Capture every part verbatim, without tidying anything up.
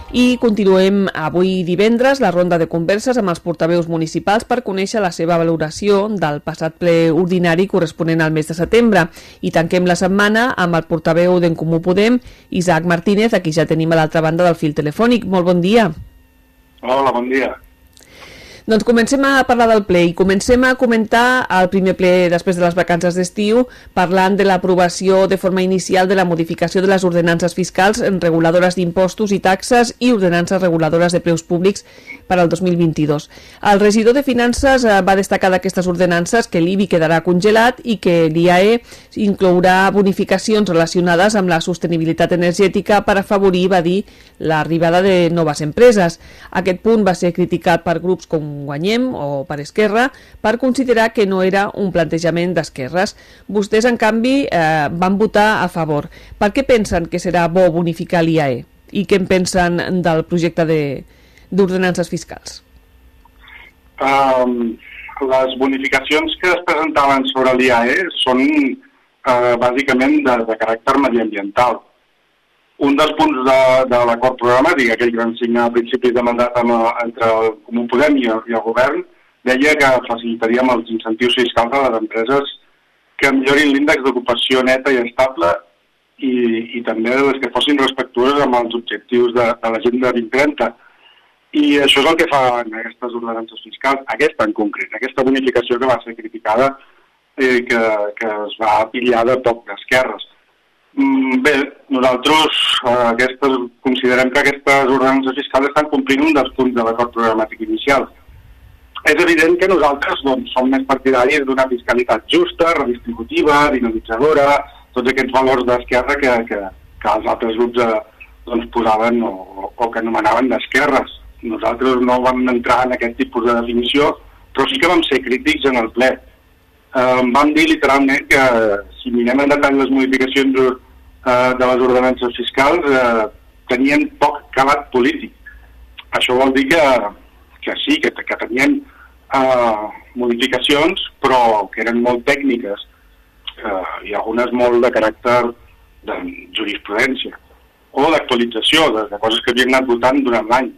I continuem avui divendres la ronda de converses amb els portaveus municipals per conèixer la seva valoració del passat ple ordinari corresponent al mes de setembre. I tanquem la setmana amb el portaveu d'En Comú Podem, Isaac Martínez, a qui ja tenim a l'altra banda del fil telefònic. Molt bon dia. Hola, bon dia. Doncs comencem a parlar del ple i comencem a comentar el primer ple després de les vacances d'estiu, parlant de l'aprovació de forma inicial de la modificació de les ordenances fiscals reguladores d'impostos i taxes i ordenances reguladores de preus públics per al dos mil vint-i-dos. El regidor de Finances va destacar d'aquestes ordenances que l'I B I quedarà congelat i que l'I A E inclourà bonificacions relacionades amb la sostenibilitat energètica per afavorir, va dir, l'arribada de noves empreses. Aquest punt va ser criticat per grups com Guanyem o per Esquerra per considerar que no era un plantejament d'esquerres. Vostès, en canvi, eh, van votar a favor. Per què pensen que serà bo bonificar l'I A E? I què en pensen del projecte de, d'ordenances fiscals? Um, les bonificacions que es presentaven sobre l'I A E són uh, bàsicament de, de caràcter mediambiental. Un dels punts de, de l'acord programàtic, aquell que vam signar a principis de mandat amb, entre el Comú Podem i el, i el govern, deia que facilitaríem els incentius fiscals a les empreses que millorin l'índex d'ocupació neta i estable i, i també les que fossin respectuoses amb els objectius de, de l'Agenda vint trenta. I això és el que fa en aquestes ordenances fiscals, aquesta en concret, aquesta bonificació que va ser criticada i eh, que, que es va pillar de poc d'esquerres. Bé, nosaltres eh, aquestes, considerem que aquestes ordenances fiscals estan complint un dels punts de l'acord programàtic inicial. És evident que nosaltres doncs, som més partidaris d'una fiscalitat justa, redistributiva, dinamitzadora, tots aquests valors d'esquerra que, que, que els altres grups eh, doncs, posaven o, o que anomenaven d'esquerres. Nosaltres no vam entrar en aquest tipus de definició, però sí que vam ser crítics en el ple. Eh, vam dir literalment que si mirem en detall les modificacions eh, de les ordenances fiscals eh, tenien poc calat polític. Això vol dir que, que sí, que, que tenien eh, modificacions, però que eren molt tècniques eh, i algunes molt de caràcter de jurisprudència o d'actualització de, de coses que havien anat votant durant l'any.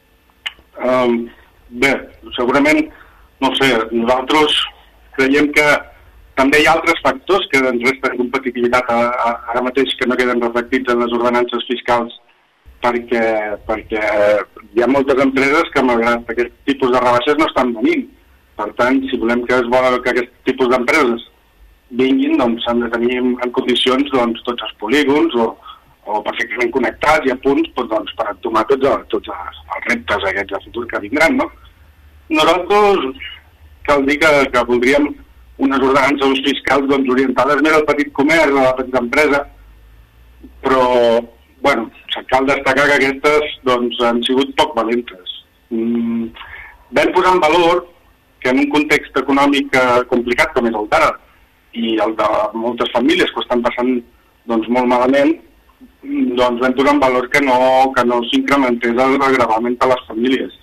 Eh, bé, segurament, no sé, nosaltres creiem que també hi ha altres factors que ens resten competitivitat a, a, ara mateix que no queden reflectits en les ordenances fiscals perquè, perquè hi ha moltes empreses que malgrat aquest tipus de rebaixes no estan venint. Per tant, si volem que es vol que aquest tipus d'empreses vinguin, doncs s'han de tenir en condicions doncs, tots els polígons o, o perfectament connectats i a punts doncs, per entomar tots, els, tots els, els reptes aquests de futur que vindran. No? Nosaltres cal dir que, que voldríem unes ordenances fiscals doncs, orientades més al petit comerç, a la petita empresa, però, bueno, cal destacar que aquestes doncs, han sigut poc valentes. Mm, vam posar en valor que en un context econòmic complicat com és el d'ara i el de moltes famílies que estan passant doncs, molt malament, doncs vam posar en valor que no, que no s'incrementés el gravament per a les famílies.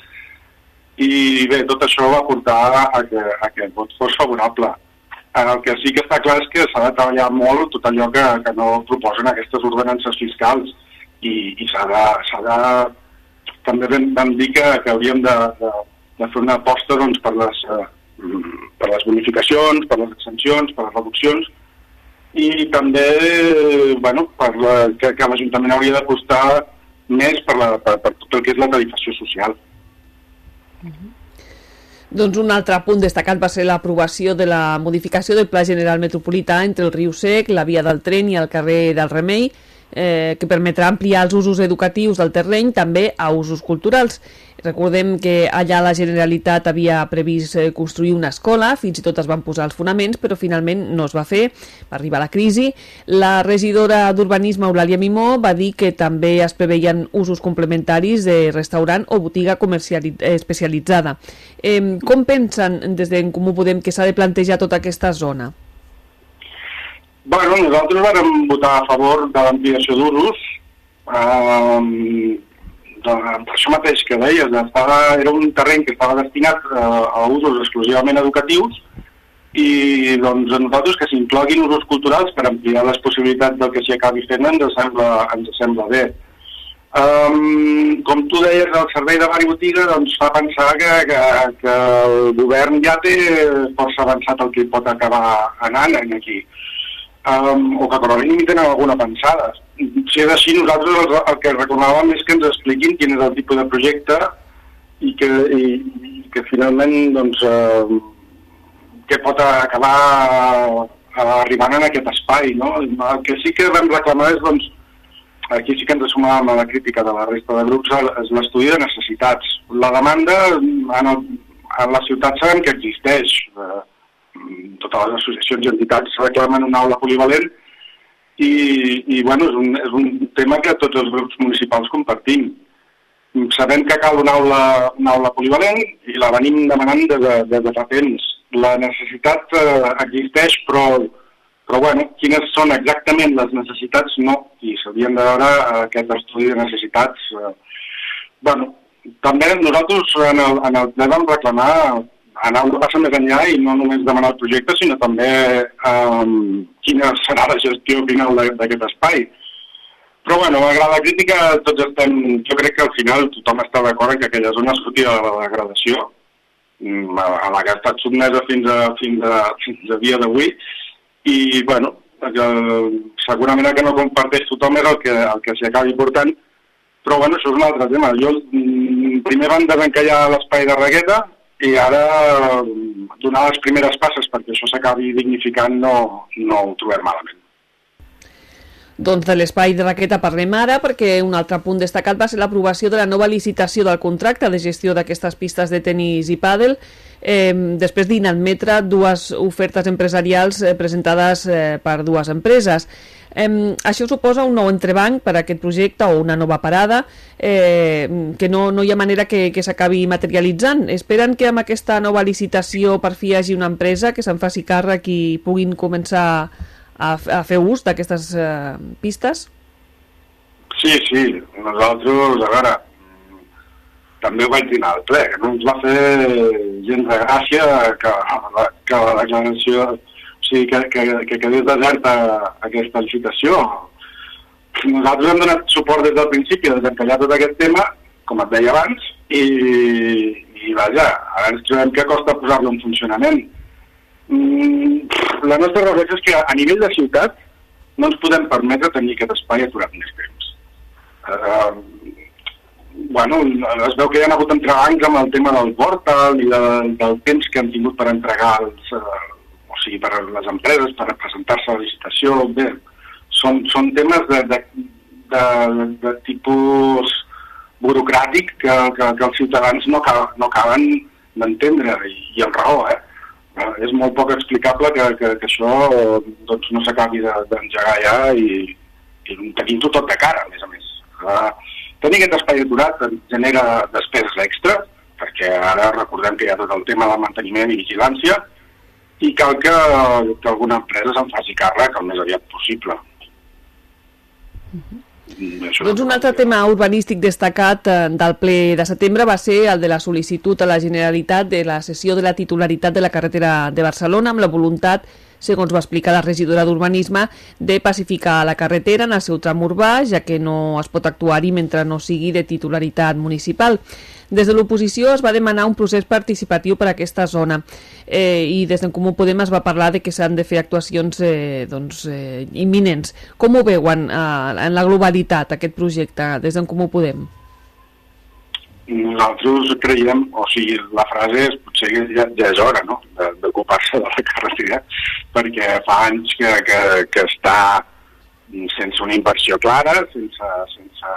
I bé, tot això va portar a que, a que el vot fos favorable. El que sí que està clar és que s'ha de treballar molt tot allò que, que no proposen aquestes ordenances fiscals i, i s'ha de, s'ha de... També vam, vam dir que, que hauríem de, de, de fer una aposta doncs, per, les, eh, per les bonificacions, per les exempcions, per les reduccions i també bueno, per la, que, que l'Ajuntament hauria d'apostar més per, la, per, per tot el que és la tarifació social. Uh-huh. Doncs un altre punt destacat va ser l'aprovació de la modificació del Pla General Metropolità entre el Riu Sec, la Via del Tren i el carrer del Remei, eh, que permetrà ampliar els usos educatius del terreny també a usos culturals. Recordem que allà la Generalitat havia previst eh, construir una escola, fins i tot es van posar els fonaments, però finalment no es va fer, va arribar la crisi. La regidora d'Urbanisme, Eulàlia Mimó, va dir que també es preveien usos complementaris de restaurant o botiga especialitzada. Eh, com pensen des d'en Comú Podem que s'ha de plantejar tota aquesta zona? Bueno, nosaltres vam votar a favor de l'ampliació d'usos, eh, per això mateix que deies, estava, era un terreny que estava destinat a, a usos exclusivament educatius i doncs a nosaltres que s'incloguin usos culturals per ampliar les possibilitats del que s'hi acabi fent ens sembla, ens sembla bé. Um, com tu deies, el servei de bar i botiga doncs, fa pensar que, que, que el govern ja té força avançat el que pot acabar anant aquí, um, o que com a mínim tenen alguna pensada. Si és així, nosaltres el, el que reclamàvem és que ens expliquin quin és el tipus de projecte i que, i, i que finalment doncs, uh, que pot acabar arribant en aquest espai. No? El que sí que vam reclamar és doncs, aquí sí que ens sumàvem a la crítica de la resta de grups, és l'estudi de necessitats. La demanda en, el, en la ciutat sabem que existeix. Eh, totes les associacions i entitats reclamen una aula polivalent i, i bueno, és, un, és un tema que tots els grups municipals compartim. Sabem que cal una aula, una aula polivalent i la venim demanant des de, des de fa temps. La necessitat eh, existeix, però Però, bueno, quines són exactament les necessitats, no, i s'haurien de veure aquest estudi de necessitats. Eh, bueno, també nosaltres en el, en el ple vam reclamar anar una passa més enllà i no només demanar el projecte, sinó també eh, quina serà la gestió final d'aquest espai. Però, bueno, malgrat la crítica, tots estem, jo crec que al final tothom està d'acord en que aquella zona sortia de la degradació, a la que ha estat sotmesa fins a, fins a, fins a dia d'avui, i, bueno, segurament el que no comparteix tothom és el que, el que s'hi acabi portant, però, bueno, això és un altre tema. Jo, primer van desencallar l'espai de Regueta i ara donar les primeres passes perquè això s'acabi dignificant no, no ho trobem malament. Doncs de l'espai de Regueta parlem ara, perquè un altre punt destacat va ser l'aprovació de la nova licitació del contracte de gestió d'aquestes pistes de tenis i pàdel, eh, després d'inadmetre dues ofertes empresarials eh, presentades eh, per dues empreses. Eh, això suposa un nou entrebanc per a aquest projecte o una nova parada eh, que no, no hi ha manera que, que s'acabi materialitzant. Esperen que amb aquesta nova licitació per fi hi hagi una empresa que se'n faci càrrec i puguin començar a fer ús d'aquestes eh, pistes? Sí, sí, nosaltres, a veure, també ho vaig dir al ple, que no ens va fer gens de gràcia que, que la declaració, o sigui, que, que, que quedés deserta aquesta licitació. Nosaltres hem donat suport des del principi a desencallar tot aquest tema, com et deia abans, i, i vaja, ara ens trobem que costa posar-lo en funcionament. La nostra reflexió és que a nivell de ciutat no ens podem permetre tenir aquest espai aturat més temps. Uh, bueno, es veu que hi ha hagut entrebancs amb el tema del portal i de, del temps que han tingut per entregar els, uh, o sigui, per les empreses, per presentar-se a la licitació. Bé, són, són temes de, de, de, de tipus burocràtic que, que, que els ciutadans no, no acaben d'entendre, i, i amb raó, eh? És molt poc explicable que, que, que això doncs, no s'acabi d'engegar ja i, i tenint-ho tot de cara, a més a més. Uh, tenir aquest espai aturat genera despeses extra, perquè ara recordem que hi ha tot el tema del manteniment i vigilància, i cal que, que alguna empresa se'n faci càrrec el més aviat possible. Uh-huh. Doncs un altre tema urbanístic destacat eh, del ple de setembre va ser el de la sol·licitud a la Generalitat de la cessió de la titularitat de la carretera de Barcelona amb la voluntat, segons va explicar la regidora d'Urbanisme, de pacificar la carretera en el seu tram urbà, ja que no es pot actuar-hi mentre no sigui de titularitat municipal. Des de l'oposició es va demanar un procés participatiu per a aquesta zona eh, i des d'en Comú Podem es va parlar de que s'han de fer actuacions eh, doncs, eh, imminents. Com ho veuen eh, en la globalitat aquest projecte des d'en Comú Podem? Nosaltres creiem, o sigui, la frase és potser que ja, ja és hora, no?, d'ocupar-se de la carretera, perquè fa anys que, que, que està sense una inversió clara, sense... sense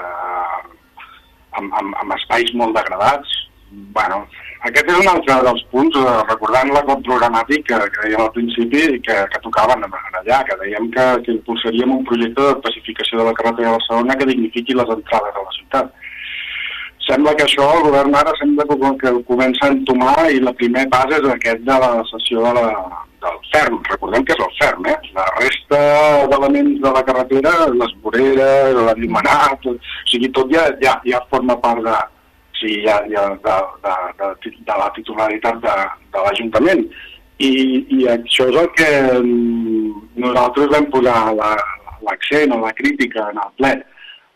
Amb, amb, amb espais molt degradats. Bueno, aquest és un altre dels punts, eh, recordant l'acord programàtic que, que dèiem al principi i que, que tocaven allà, que dèiem que, que impulsaríem un projecte de pacificació de la carretera de Barcelona que dignifiqui les entrades a la ciutat. Sembla que això el govern ara sembla que, que comença a entomar i la primer pas és aquest de la cessió de la, del ferm. Recordem que és el ferm, eh? La resta d'elements de la carretera, les voreres, l'enllumenat, o sigui, tot ja, ja, ja forma part de, o sigui, ja, ja de, de, de, de la titularitat de, de l'Ajuntament. I, I això és el que nosaltres vam posar l'accent o la crítica en el ple.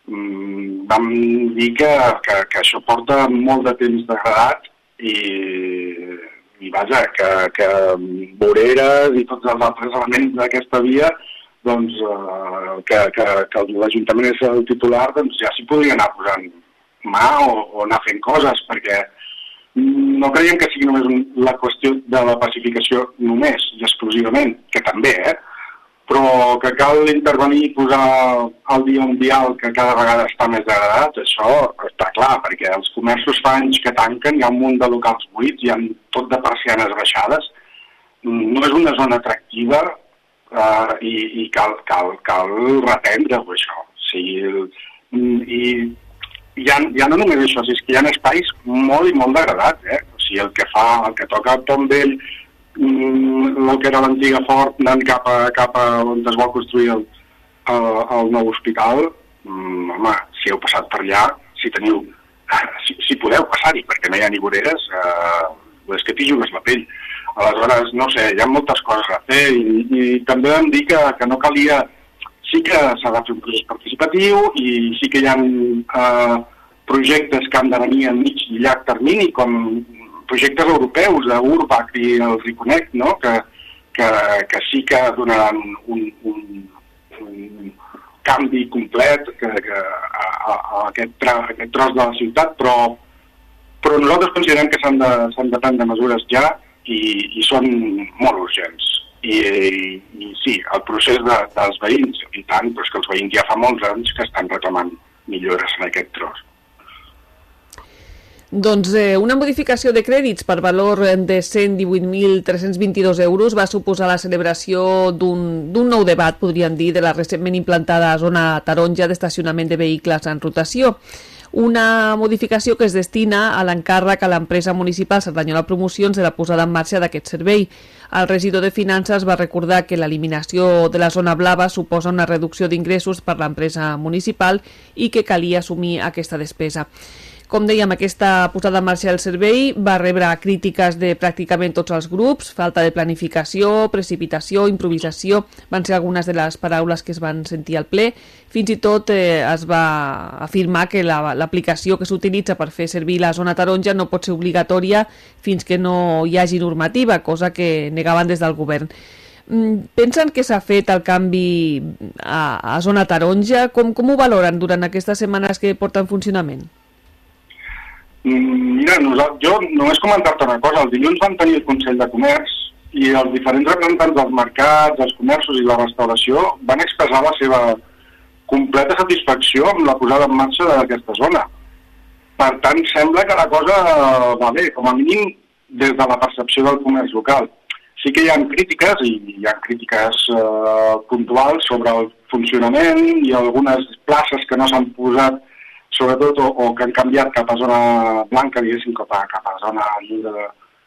mm, vam dir que, que, que això porta molt de temps degradat i, i vaja, que, que voreres i tots els altres elements d'aquesta via, doncs, eh, que, que, que l'Ajuntament és el titular, doncs ja s'hi podria anar posant mà o, o anar fent coses, perquè no creiem que sigui només un, la qüestió de la pacificació només i exclusivament, que també, eh? Però que cal intervenir i posar al dia un vial que cada vegada està més degradat, això està clar, perquè els comerços fa anys que tanquen, hi ha un munt de locals buits, hi ha tot de persianes baixades, no és una zona atractiva eh, i, i cal, cal, cal reprendre-ho, això. O sigui, i ja, ja no només això, és que hi ha espais molt i molt degradats, eh? O sigui, el que fa, el que toca Pont Vell, el que era l'antiga fort, anant cap a, cap a on es vol construir el, el, el nou hospital, home, si heu passat per allà, si teniu, si, si podeu passar-hi, perquè no hi ha ni voreres, eh, és que t'hi jugues la pell. Aleshores, no sé, hi ha moltes coses a fer i, i també vam dir que, que no calia. Sí que s'ha de fer un procés participatiu i sí que hi ha eh, projectes que han de venir a mig i llarg termini, com projectes europeus, d'Urbac i el Riconec, no? que, que, que sí que donaran un, un, un canvi complet que, que a, a, a aquest, tra, a aquest tros de la ciutat, però, però nosaltres considerem que s'han de, s'han de prendre mesures ja i, i són molt urgents. I, i sí, el procés de, dels veïns, i tant, però és que els veïns ja fa molts anys que estan reclamant millores en aquest tros. Doncs eh, una modificació de crèdits per valor de cent divuit mil tres-cents vint-i-dos euros va suposar la celebració d'un nou debat, podríem dir, de la recentment implantada zona taronja d'estacionament de vehicles en rotació. Una modificació que es destina a l'encàrrec a l'empresa municipal Cerdanyola Promocions de la posada en marxa d'aquest servei. El regidor de Finances va recordar que l'eliminació de la zona blava suposa una reducció d'ingressos per l'empresa municipal i que calia assumir aquesta despesa. Com dèiem, aquesta posada en marxa del servei va rebre crítiques de pràcticament tots els grups, falta de planificació, precipitació, improvisació, van ser algunes de les paraules que es van sentir al ple. Fins i tot eh, es va afirmar que l'aplicació la, que s'utilitza per fer servir la zona taronja no pot ser obligatòria fins que no hi hagi normativa, cosa que negaven des del govern. Pensen que s'ha fet el canvi a, a zona taronja? Com, com ho valoren durant aquestes setmanes que porta en funcionament? Mira, jo només comentar-te una cosa. El dilluns van tenir el Consell de Comerç i els diferents representants dels mercats, dels comerços i la restauració van expressar la seva completa satisfacció amb la posada en marxa d'aquesta zona. Per tant, sembla que la cosa va bé, com a mínim des de la percepció del comerç local. Sí que hi ha crítiques, i hi ha crítiques eh, puntuals sobre el funcionament i algunes places que no s'han posat sobretot, o, o que han canviat cap a zona blanca, diguéssim, cap a, cap a zona lliure,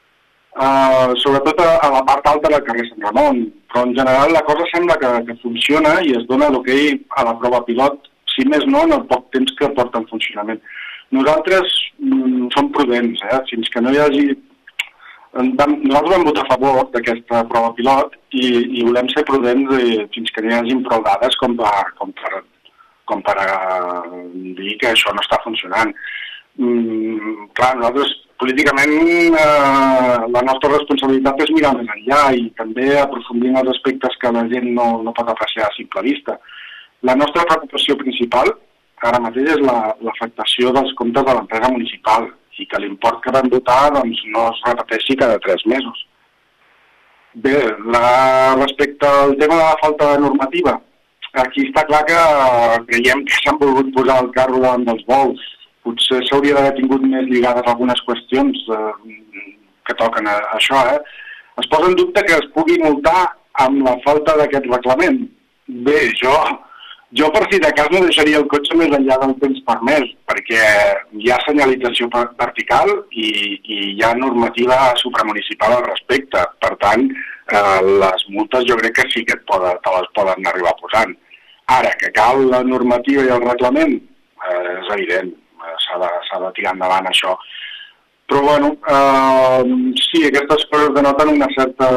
uh, sobretot a, a la part alta del carrer Sant Ramon. Però en general la cosa sembla que, que funciona i es dona l'hoquei a la prova pilot, si més no, en el poc temps que porta en funcionament. Nosaltres mm, som prudents, eh? Fins que no hi hagi... Vam, nosaltres vam votar a favor d'aquesta prova pilot i, i volem ser prudents i, fins que no hi hagi prou dades com per... Com per com per dir que això no està funcionant. Mm, clar, nosaltres políticament eh, la nostra responsabilitat és mirar més enllà i també aprofundir en els aspectes que la gent no, no pot apreciar a simple vista. La nostra preocupació principal ara mateix és l'afectació la, dels comptes de l'empresa municipal i que l'import que vam votar doncs, no es repeteixi cada tres mesos. Bé, la, respecte al tema de la falta de normativa, aquí està clar que creiem que s'han volgut posar el carro davant dels bous. Potser s'hauria d'haver tingut més lligades algunes qüestions eh, que toquen a, a això. Eh? Es posa en dubte que es pugui multar amb la falta d'aquest reglament. Bé, jo, jo per si de cas no deixaria el cotxe més enllà del temps permès, perquè hi ha senyalització vertical i, i hi ha normativa supramunicipal al respecte. Per tant, eh, les multes jo crec que sí que et poden, te les poden arribar posant. Ara, que cal la normativa i el reglament, eh, és evident, eh, s'ha de, s'ha de tirar endavant això. Però, bueno, eh, sí, aquestes coses denoten una certa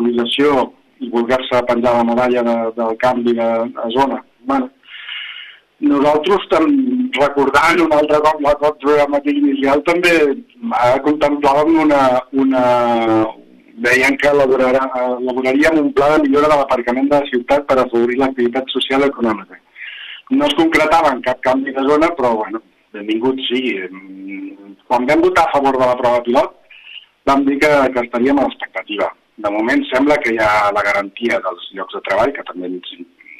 improvisació i voler-se penjar la medalla de, del canvi de, de zona. Bueno, Nosaltres, recordant un altre cop l'acord programàtic inicial, també contemplàvem una... una deien que elaborarà, elaboraríem un pla de millora de l'aparcament de la ciutat per afavorir l'activitat social i econòmica. No es concretava en cap canvi de zona, però, bueno, benvingut sigui. Quan vam votar a favor de la prova pilot, vam dir que, que estaríem a l'expectativa. De moment sembla que hi ha la garantia dels llocs de treball, que també ens,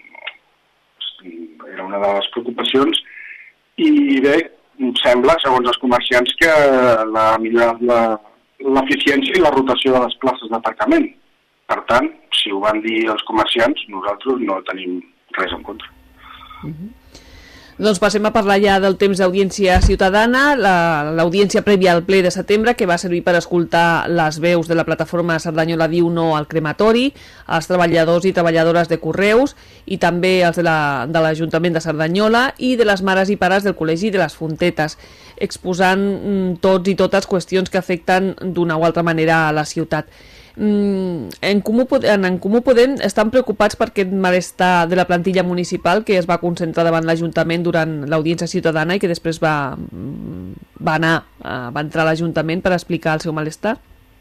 era una de les preocupacions, i bé, sembla, segons els comerciants, que l'ha millorat la l'eficiència i la rotació de les places d'aparcament. Per tant, si ho van dir els comerciants, nosaltres no tenim res en contra. Uh-huh. Doncs passem a parlar ja del temps d'audiència ciutadana, l'audiència la, prèvia al ple de setembre, que va servir per escoltar les veus de la plataforma Cerdanyola diu no al crematori, els treballadors i treballadores de Correus i també els de l'Ajuntament la, de Cerdanyola i de les mares i pares del Col·legi de les Fontetes, exposant mm, tots i totes qüestions que afecten d'una o altra manera a la ciutat. Mm, en, Comú, en, en Comú Podem estan preocupats per aquest malestar de la plantilla municipal que es va concentrar davant l'Ajuntament durant l'audiència ciutadana i que després va, va anar, va entrar a l'Ajuntament per explicar el seu malestar?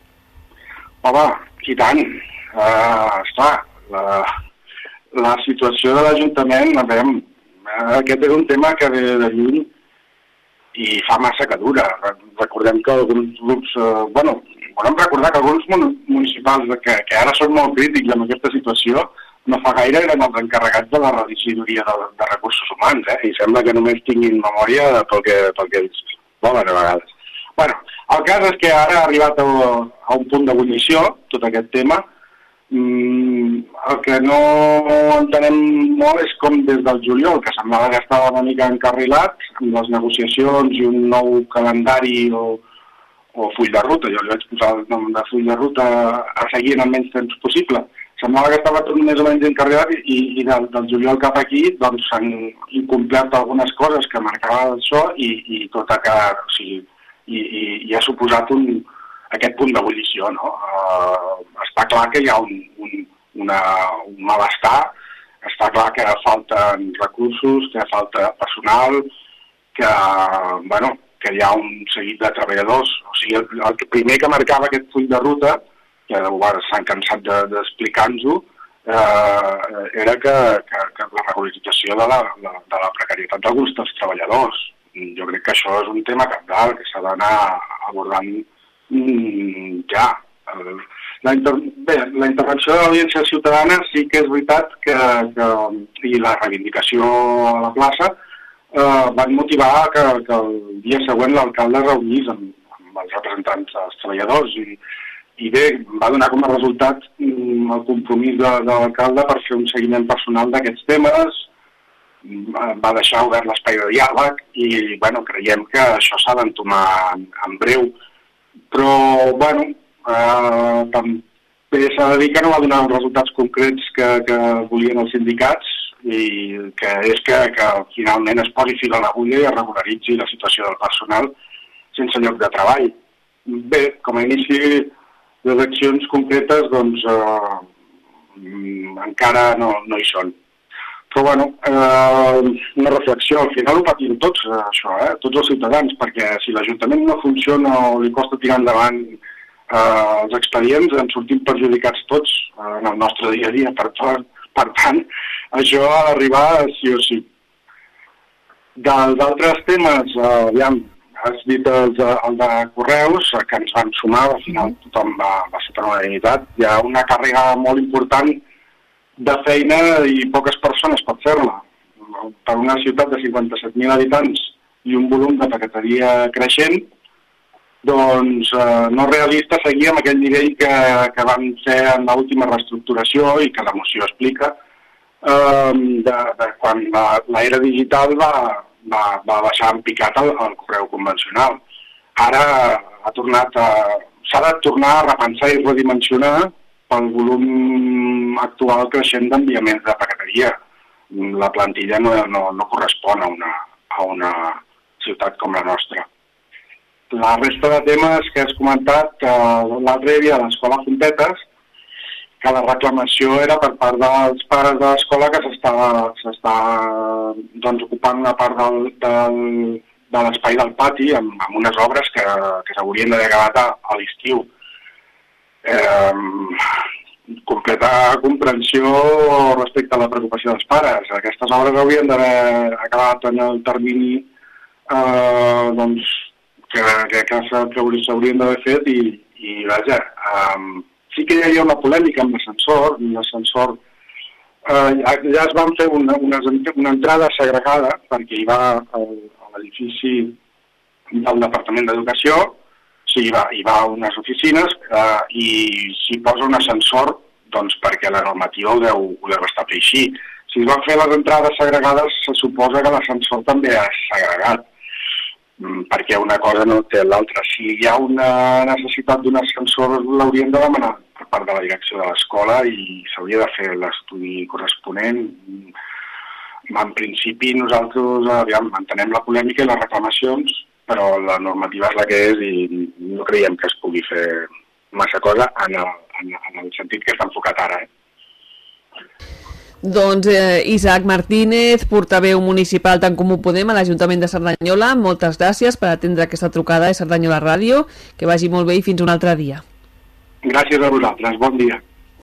Home, i tant. Uh, esclar, la, la situació de l'Ajuntament, veiem, aquest és un tema que ve de lluny i fa massa que dura. Recordem que alguns grups, uh, bueno, volem recordar que alguns municipals que, que ara són molt crítics amb aquesta situació no fa gaire eren els encarregats de la regidoria de, de recursos humans, eh? I sembla que només tinguin memòria pel que, pel que ells volen a vegades. Bueno, el cas és que ara ha arribat a, a un punt d'ebullició tot aquest tema. Mm, el que no entenem molt és com des del juliol, que semblava que estava una mica encarrilat amb les negociacions i un nou calendari o o full de ruta, jo li vaig posar el nom de full de ruta a seguir en el menys temps possible. Semblava que estava tot més o menys encarregat i, i del, del juliol cap aquí doncs s'han incomplert algunes coses que marcava això i, i tot ha quedat, o sigui, i, i, i ha suposat un, aquest punt d'ebullició, no? Uh, està clar que hi ha un, un, una, un malestar, està clar que falten recursos, que falta personal, que, bueno, que hi ha un seguit de treballadors. O sigui, el, el primer que marcava aquest full de ruta, que bueno, s'han cansat d'explicar-nos-ho, eh, era que, que, que la regularització de la, la, de la precarietat d'alguns dels treballadors. Jo crec que això és un tema cabdal que s'ha d'anar abordant mm, ja. El, la, inter, bé, la intervenció de l'audiència ciutadana sí que és veritat que, que, i la reivindicació a la plaça Uh, van motivar que, que el dia següent l'alcalde reunís amb, amb els representants dels treballadors i, i bé, va donar com a resultat um, el compromís de, de l'alcalde per fer un seguiment personal d'aquests temes, uh, va deixar obert l'espai de diàleg i bueno, creiem que això s'ha d'entomar en, en breu, però bueno, uh, també s'ha de dir que no va donar els resultats concrets que, que volien els sindicats i que és que, que finalment es posi fil a l'agulla i es regularitzi la situació del personal sense lloc de treball. Bé, com a inici les accions concretes doncs eh, encara no, no hi són. Però bueno, eh, una reflexió, al final ho patim tots això, eh, tots els ciutadans, perquè si l'Ajuntament no funciona o li costa tirar endavant eh, els expedients, en sortim perjudicats tots eh, en el nostre dia a dia, per tot. Per tant, això ha d'arribar sí o sí. Dels altres temes, eh, aviam, has dit el de, el de Correus, que ens van sumar, al final tothom va, va ser per unanimitat. Hi ha una càrrega molt important de feina i poques persones per fer-la. Per una ciutat de cinquanta-set mil habitants i un volum de paqueteria creixent, doncs eh, no és realista seguir amb aquell nivell que, que vam fer en l'última reestructuració i que la moció explica, eh, de, de quan l'era digital va, va, va baixar en picat el, el correu convencional. Ara ha tornat a, s'ha de tornar a repensar i redimensionar pel volum actual creixent d'enviaments de paqueteria. La plantilla no, no, no correspon a una, a una ciutat com la nostra. La resta de temes que has comentat, eh, l'altre dia a l'Escola Fontetes, que la reclamació era per part dels pares de l'escola que s'està doncs, ocupant una part del, del, de l'espai del pati amb, amb unes obres que, que s'haurien d'haver acabat a, a l'estiu. Eh, completa comprensió respecte a la preocupació dels pares. Aquestes obres haurien d'haver acabat en el termini eh, doncs, que, que, que s'haurien d'haver fet i, i vaja, eh, sí que hi havia una polèmica amb l'ascensor, l'ascensor eh, ja, ja es van fer una, una, una entrada segregada perquè hi va el, a l'edifici del Departament d'Educació, o sigui, hi va, hi va unes oficines eh, i s'hi posa un ascensor doncs perquè la normativa ho deu, ho deu estar fer així. Si es van fer les entrades segregades, se suposa que l'ascensor també és segregat, perquè una cosa no té l'altra. Si hi ha una necessitat d'un ascensor, l'hauríem de demanar per part de la direcció de l'escola i s'hauria de fer l'estudi corresponent. En principi nosaltres aviam, mantenem la polèmica i les reclamacions, però la normativa és la que és i no creiem que es pugui fer massa cosa en el, en, en el sentit que està enfocat ara. Eh? Doncs eh, Isaac Martínez, portaveu municipal d'En Comú Podem a l'Ajuntament de Cerdanyola, moltes gràcies per atendre aquesta trucada de Cerdanyola Ràdio, que vagi molt bé i fins un altre dia. Gràcies a vosaltres, bon dia.